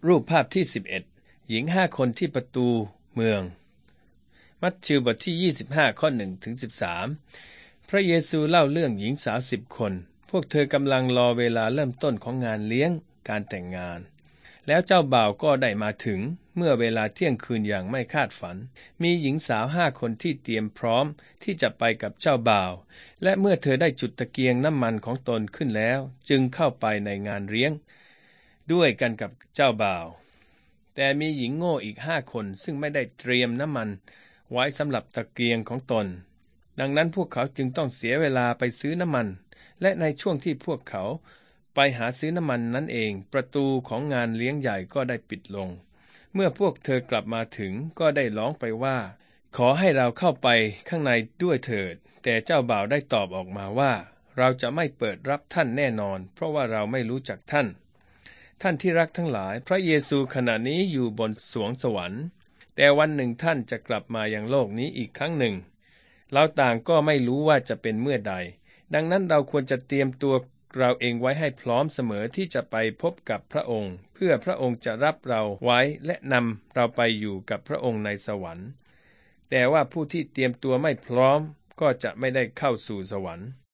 รูปภาพที่11หญิง5คนที่ประตูเมืองมัทธิวบทที่25ข้อ1ถึง13พระเยซูเล่าเรื่องหญิงสาว10 คนพวกเธอกำลังรอเวลาเริ่มต้นของงานเลี้ยงการแต่งงานแล้วเจ้าบ่าวก็ได้มาถึงเมื่อเวลาเที่ยงคืนอย่างไม่คาดฝันมีหญิงสาว5 คนที่เตรียมพร้อมที่จะไปกับเจ้าบ่าวและเมื่อเธอได้จุดตะเกียงน้ำมันของตนขึ้นแล้วจึงเข้าไปในงานเลี้ยงด้วยกันกับเจ้าบ่าวแต่มีหญิงโง่อีก5 คนซึ่งไม่ได้เตรียมน้ำมันไว้สำหรับตะเกียงของตนดังนั้นพวกเขาจึงต้องเสียเวลาไปซื้อน้ำมันและในช่วงที่พวกเขาไปหาซื้อน้ำมันนั้นเองประตูของงานเลี้ยงใหญ่ก็ได้ปิดลงเมื่อพวกเธอกลับมาถึงก็ได้ร้องไปว่าขอให้เราเข้าไปข้างในด้วยเถิดแต่เจ้าบ่าวได้ตอบออกมาว่าเราจะไม่เปิดรับท่านแน่นอนเพราะว่าเราไม่รู้จักท่านที่รักทั้งหลายพระเยซูขณะนี้อยู่บนสวงสวรรค์แต่วันหนึ่งท่านจะกลับมายังโลกนี้อีกครั้งหนึ่งเราต่างก็ไม่รู้ว่าจะเป็นเมื่อใดดังนั้นเราควรจะเตรียมตัวเราเองไว้ให้พร้อมเสมอที่จะไปพบกับพระองค์เพื่อพระองค์จะรับเราไว้และนำเราไปอยู่กับพระองค์ในสวรรค์แต่ว่าผู้ที่เตรียมตัวไม่พร้อมก็จะไม่ได้เข้าสู่สวรรค์